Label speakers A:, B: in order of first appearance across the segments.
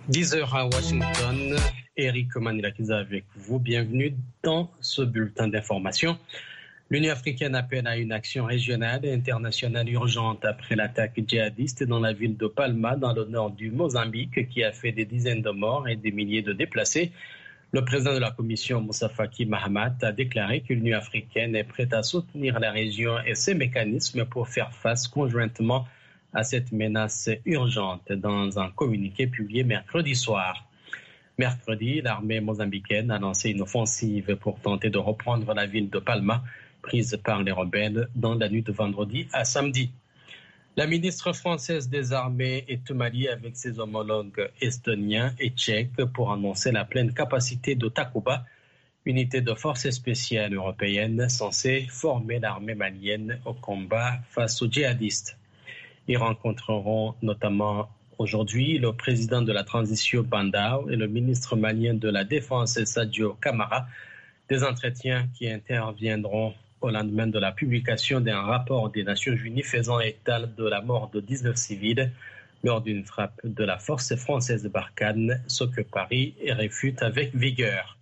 A: 10h à Washington, Eric Manilakiza avec vous. Bienvenue dans ce bulletin d'information. L'Union africaine appelle à une action régionale et internationale urgente après l'attaque djihadiste dans la ville de Palma, dans le nord du Mozambique, qui a fait des dizaines de morts et des milliers de déplacés. Le président de la commission, Moussa Faki Mahamat, a déclaré que l'Union africaine est prête à soutenir la région et ses mécanismes pour faire face conjointement à cette menace urgente dans un communiqué publié mercredi soir. Mercredi, l'armée mozambicaine a lancé une offensive pour tenter de reprendre la ville de Palma, prise par les rebelles dans la nuit de vendredi à samedi. La ministre française des Armées est au Mali avec ses homologues estoniens et tchèques pour annoncer la pleine capacité de Takuba, unité de forces spéciales européenne censée former l'armée malienne au combat face aux djihadistes. Ils rencontreront notamment aujourd'hui le président de la transition Bandao et le ministre malien de la Défense Sadio Camara, des entretiens qui interviendront au lendemain de la publication d'un rapport des Nations Unies faisant état de la mort de 19 civils lors d'une frappe de la force française de Barkhane, ce que Paris réfute avec vigueur.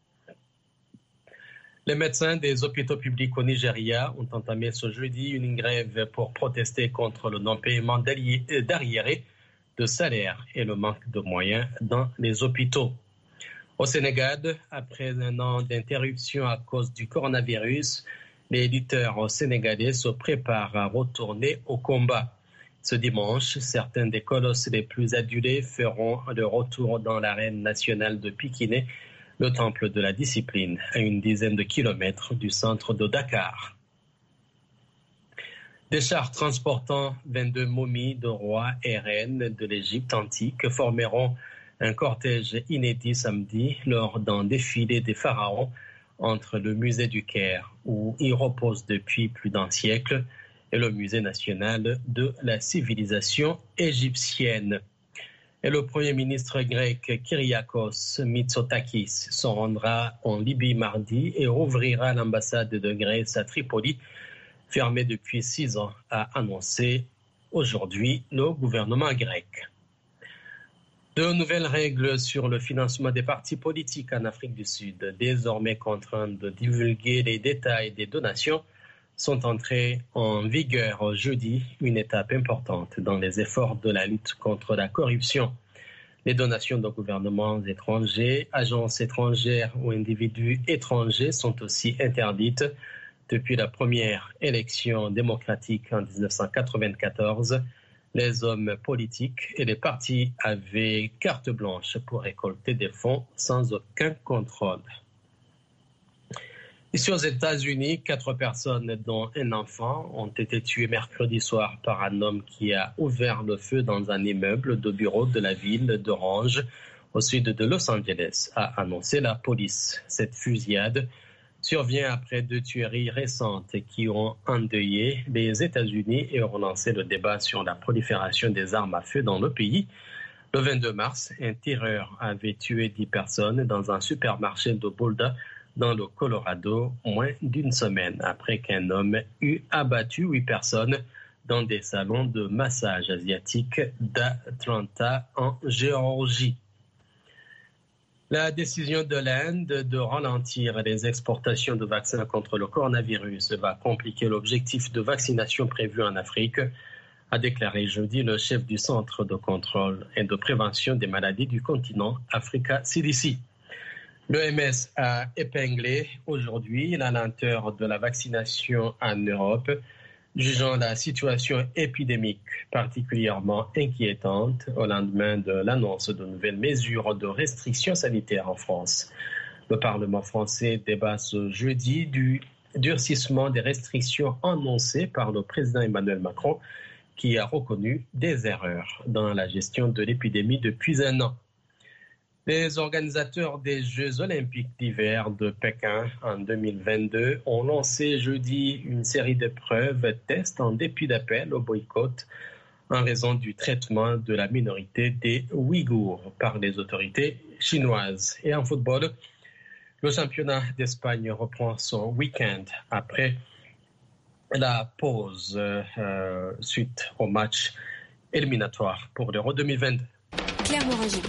A: Les médecins des hôpitaux publics au Nigeria ont entamé ce jeudi une grève pour protester contre le non-paiement d'arriérés de salaire et le manque de moyens dans les hôpitaux. Au Sénégal, après un an d'interruption à cause du coronavirus, les lutteurs sénégalais se préparent à retourner au combat. Ce dimanche, certains des colosses les plus adulés feront le retour dans l'arène nationale de Pikiné, le temple de la discipline, à une dizaine de kilomètres du centre de Dakar. Des chars transportant 22 momies de rois et reines de l'Égypte antique formeront un cortège inédit samedi lors d'un défilé des pharaons entre le musée du Caire, où il repose depuis plus d'un siècle, et le musée national de la civilisation égyptienne. Et le Premier ministre grec Kyriakos Mitsotakis se rendra en Libye mardi et rouvrira l'ambassade de Grèce à Tripoli, fermée depuis 6 ans, a annoncé aujourd'hui le gouvernement grec. De nouvelles règles sur le financement des partis politiques en Afrique du Sud, désormais contraints de divulguer les détails des donations, sont entrées en vigueur jeudi, une étape importante dans les efforts de la lutte contre la corruption. Les donations de gouvernements étrangers, agences étrangères ou individus étrangers sont aussi interdites depuis la première élection démocratique en 1994. Les hommes politiques et les partis avaient carte blanche pour récolter des fonds sans aucun contrôle. Ici aux États-Unis, 4 personnes, dont un enfant, ont été tuées mercredi soir par un homme qui a ouvert le feu dans un immeuble de bureau de la ville d'Orange, au sud de Los Angeles, a annoncé la police. Cette fusillade survient après 2 tueries récentes qui ont endeuillé les États-Unis et ont relancé le débat sur la prolifération des armes à feu dans le pays. Le 22 mars, un tireur avait tué 10 personnes dans un supermarché de Boulder, dans le Colorado, moins d'une semaine après qu'un homme eut abattu 8 personnes dans des salons de massage asiatique d'Atlanta, en Géorgie. La décision de l'Inde de ralentir les exportations de vaccins contre le coronavirus va compliquer l'objectif de vaccination prévu en Afrique, a déclaré jeudi le chef du Centre de contrôle et de prévention des maladies du continent, Africa CDC. L'OMS a épinglé aujourd'hui la lenteur de la vaccination en Europe, jugeant la situation épidémique particulièrement inquiétante au lendemain de l'annonce de nouvelles mesures de restrictions sanitaires en France. Le Parlement français débat ce jeudi du durcissement des restrictions annoncées par le président Emmanuel Macron, qui a reconnu des erreurs dans la gestion de l'épidémie depuis 1 an. Les organisateurs des Jeux olympiques d'hiver de Pékin en 2022 ont lancé jeudi une série d'épreuves tests en dépit d'appel au boycott en raison du traitement de la minorité des Ouïghours par les autorités chinoises. Et en football, le championnat d'Espagne reprend son week-end après la pause suite au match éliminatoire pour l'Euro 2022.
B: Claire Morin-Gilles.